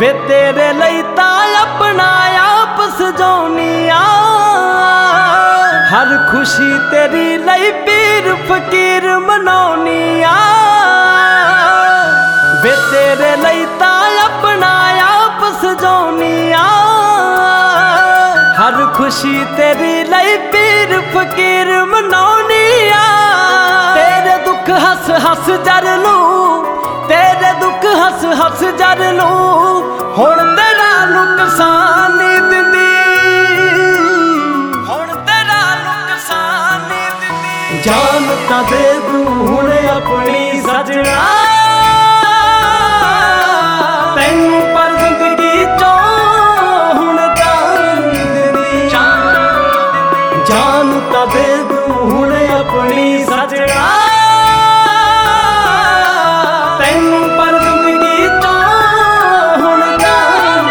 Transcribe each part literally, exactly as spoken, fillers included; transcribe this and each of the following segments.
वे तेरे लई तां अपना आप सजाउनी आ, हर खुशी तेरी लई पीर फकीर मनाउनी आ। वे तेरे लई तां अपना आप सजाउनी आ, हर खुशी तेरी लई पीर फकीर मनाउनी आ। तेरे दुख हस हस जर लूं, तेरे दुख हस हस जर लूं, हुण तेरा नुकसान नहीं दिंदी, हुण तेरा नुकसान नहीं दिंदी। जान तां दे दूं हुण अपनी सजना तैनूं, पर जिंदगी चों हुण जान दिंदी। जान तां दे दूं हुण अपनी सजना तैनूं, पर जिंदगी चों हुण जान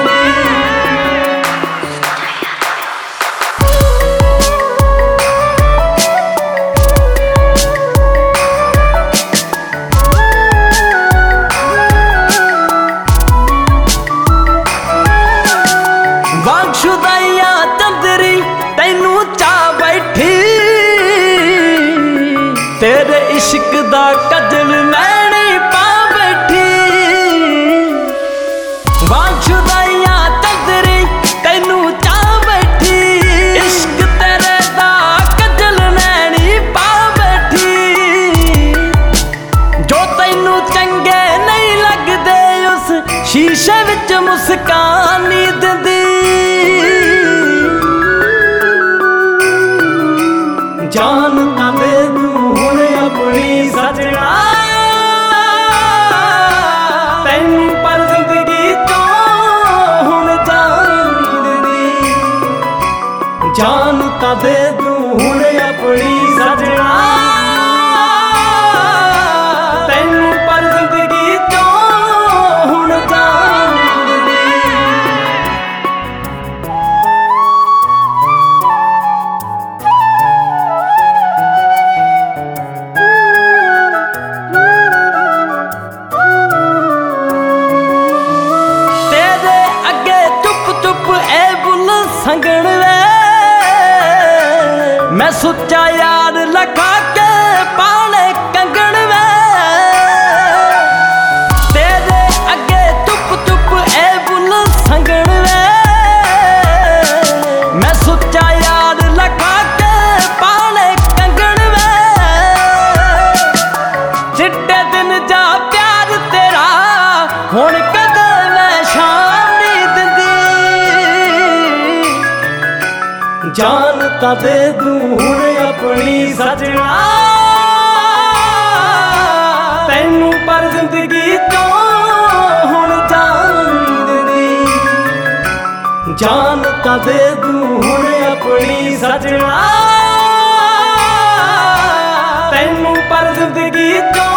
वागशुदाइया चंदरी तैनूं चा बैठी, तेरे इश्क दा कजल मैनी पा बैठी। वागशुदाइया चंदरी तैनूं चा बैठी, इश्क तेरे दा कजल मैनी पा बैठी। जो तैनूं चंगे नहीं लगदे उस शीशे विच मुस्कान नहीं दिंदी। जान तां दे दूं हुण अपनी सजना तैनूं, पर जिंदगी चों हुण जान दिंदी। जान तां दे दूं हुण अपनी सजना तैनूं, पर जिंदगी चों हुण जान दिंदी। संगण वे मैं सुच्चा यार लगा के पाले कंगण वे, तेरे अगे चुप चुप ए बुल संगण वे। मैं सुच्चा यार लगा के पाले कंगण वे, चिट्टे दिन जा प्यार तेरा हुण कदे मैं शान नहीं दिंदी। जान तां दे दूं हुण अपनी सजना तैनूं, पर जिंदगी चों हुण जान दिंदी। जान तां दे दूं हुण अपनी सजना तैनूं, पर जिंदगी चों